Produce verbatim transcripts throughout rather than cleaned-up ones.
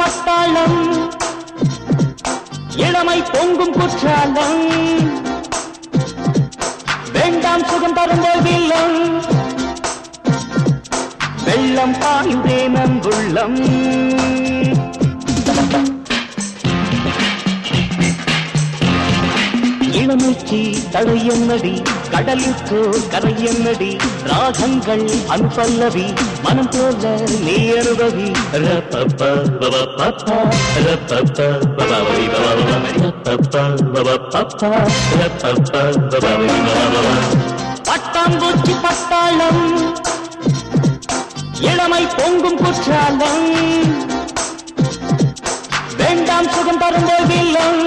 பட்டாளம் இளமை பொங்கும் குற்றாலம் வேண்டாம் சுகம் தரும் வெள்ளம் வெள்ளம் பாயுதே நம்புள்ளம் இளமைக்கு தடையன்னடி கடலுக்கோ கரையன்னடி ராகங்கள் அன்பல்லவி மனம் போல நீ அனுபவி பட்டாம்பூச்சி பட்டாளம் இளமை பொங்கும் குற்றாலம் வேண்டாம் சுகம் தரும் வெள்ளம்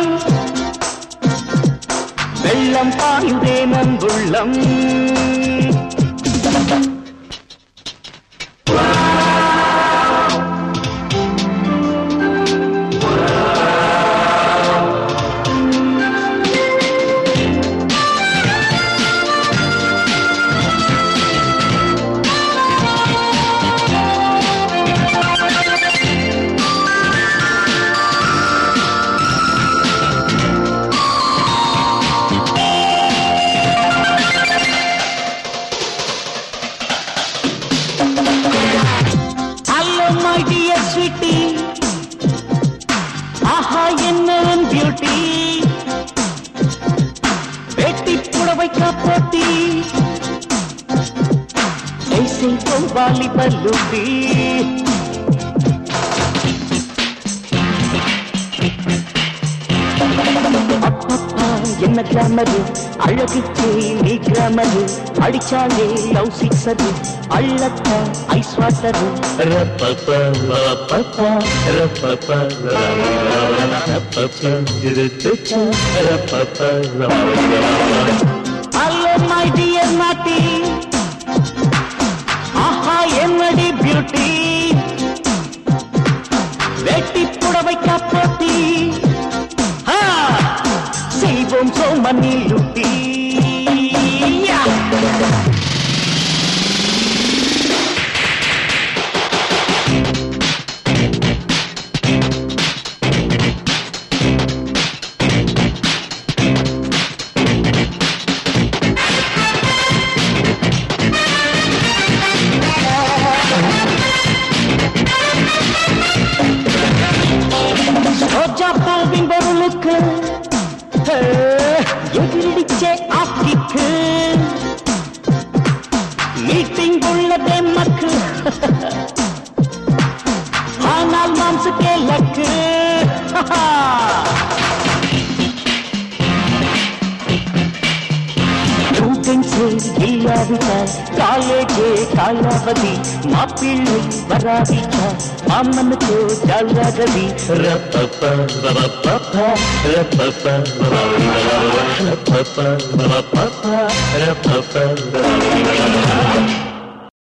வெள்ளம் பாயுதே நம்புள்ளம் ஆஹா என்ன பியூட்டி வேட்டி புடவை காப்போட்டி வாலி பல்லூட்டி அப்பப்பா என்ன கிராமரு அழகுக்கே நீ கிராமரு அடிச்சாலே லவ் சிக்ஸரு அள்ளத்தா ஐஸ் வாட்டரு ரப்பப்பா ரப்பப்பா ரப்பப்பா ரப்பப்பா இருத்துச்சா ரப்பப்பா ஹலோ மை டியர் நாட்டி ஆஹா என்னடி பியூட்டி வேட்டி புடவை காப்போட்டி செய்வோம் சோமனி லூட்டி பூவின் பொருளுக்கு எதிரிடிச்சே ஆக்கிக்கு மீட்டிங் உள்ளதே மக்கு ஆனால் மாம்சுக்கே லக்கு இல்லாவிட்டால் காலேஜே காலாவதி மாப்பிள்ளை வராவிட்டா மாமனுக்கு ஜாலாகதி ரப்பப்பா ரப்பப்பா ரப்பப்பா ரப்பப்பா ரப்பப்பா ரப்பப்பா